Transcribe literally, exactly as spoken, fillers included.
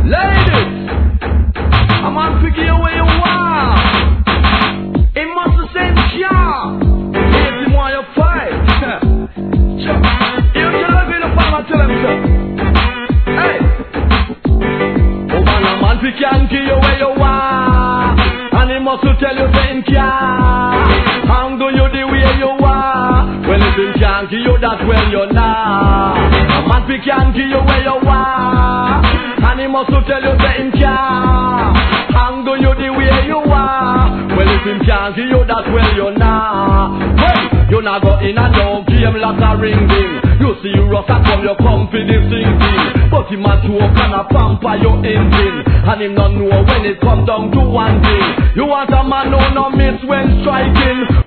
Ladies, a man figure you where you are. It must have said yeah. If you want your fight, you tell him in the farm, tell him so. Hey, oh man, a man figure can give you where you are, and he must tell you say him can't handle you the way you are. Well, if him can't give you that, well you're not. A man figure can give you where you are, and he must tell you say him can't handle you the way you are. Well, if him can't give you that, well you're not. Well, you not go in and no game like a ring ding. You see you rock and come, you come for the singing. But him a joke and a pamper your engine, and him not know when it come down to one thing. You want a man who no miss when striking.